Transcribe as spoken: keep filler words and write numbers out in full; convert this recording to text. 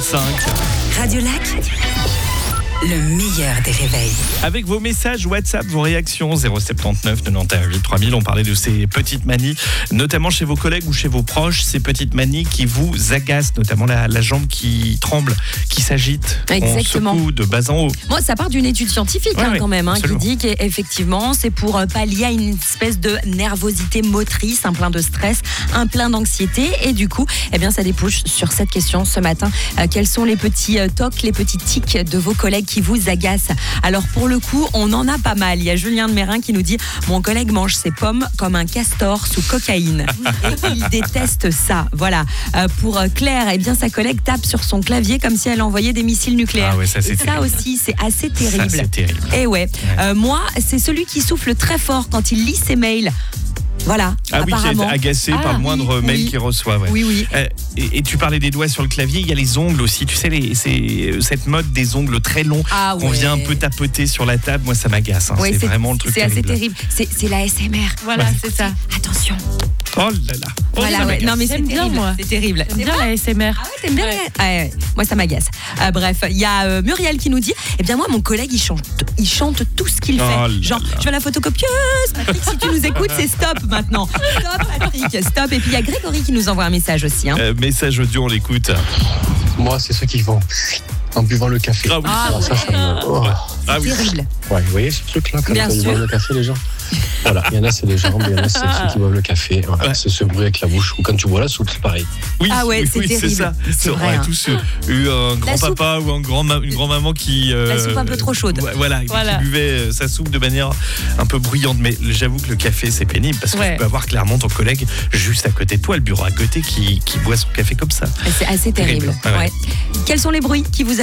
cinq. Radio Lac, le meilleur des réveils. Avec vos messages WhatsApp, vos réactions, zéro sept neuf quatre-vingt-dix huit trois mille. On parlait de ces petites manies, notamment chez vos collègues ou chez vos proches, ces petites manies qui vous agacent, notamment la, la jambe qui tremble, qui s'agite. Exactement. On secoue de bas en haut. Bon, ça part d'une étude scientifique Ouais, hein, ouais, quand même, hein, qui absolument. dit qu'effectivement, c'est pour euh, pallier à une espèce de nervosité motrice, un plein de stress, un plein d'anxiété. Et du coup, eh bien, ça débouche sur cette question ce matin. Euh, quels sont les petits euh, tocs, les petits tics de vos collègues qui vous agacent? Alors, pour le coup, on en a pas mal. Il y a Julien de Mérin qui nous dit « Mon collègue mange ses pommes comme un castor sous cocaïne. » Et il déteste ça. Voilà. Euh, pour euh, Claire, eh bien, sa collègue tape sur son clavier comme si elle envoyait des missiles nucléaires. Ah ouais, ça, c'est Et ça terrible. aussi, c'est assez terrible. Ça, c'est terrible. Et ouais, Euh, moi, c'est celui qui souffle très fort quand il lit ses mails. Voilà, Ah oui, qui apparemment. est agacé Ah, par le moindre oui, mail oui. qu'il reçoit. Ouais. Oui, oui. Euh, et, et tu parlais des doigts sur le clavier, il y a les ongles aussi. Tu sais, les, c'est cette mode des ongles très longs Ah qu'on ouais. vient un peu tapoter sur la table. Moi, ça m'agace. Hein. Ouais, c'est, vraiment le truc C'est assez terrible. terrible. C'est, c'est la S M R. Voilà, c'est ça. Attention. Oh là là. Oh, Voilà, ça ouais. m'agace. Non, mais c'est J'aime bien, terrible. moi. C'est terrible. J'aime C'est bien vrai la S M R. Ah ouais, t'aimes bien la- Ah ouais, moi, ça m'agace. Euh, bref, il y a euh, Muriel qui nous dit eh bien, moi, mon collègue, il chante, il chante tout ce qu'il Oh fait. là Genre, là. je veux la photocopieuse. Patrick, si tu nous écoutes, c'est stop maintenant. Stop, Patrick, stop. Et puis, il y a Grégory qui nous envoie un message aussi. Hein. Euh, message audio, on l'écoute. Moi, c'est ceux qui vont en buvant le café. Ah oui. Ah Alors ça, ça me... oh. Ah oui. Terrible. Ouais, vous voyez ce truc-là quand Bien ils sûr. boivent le café, les gens. Voilà, il y en a, c'est les jambes, il y en a, c'est ceux qui boivent le café. Voilà, Ouais. c'est ce bruit avec la bouche. Ou quand tu bois la soupe, c'est pareil. Oui, Ah ouais, oui, c'est oui, terrible. ça. C'est on vrai, a hein. tous euh, eu un grand-papa ou un grand ma- une grand-maman qui... euh, La soupe un peu trop chaude. ouais, Voilà, Voilà. qui buvait euh, sa soupe de manière un peu bruyante. Mais j'avoue que le café, c'est pénible parce que Ouais. tu peux avoir clairement ton collègue juste à côté de toi, le bureau à côté, qui, qui boit son café comme ça. C'est assez terrible. Terrible. Ah ouais. Ouais. Quels sont les bruits qui vous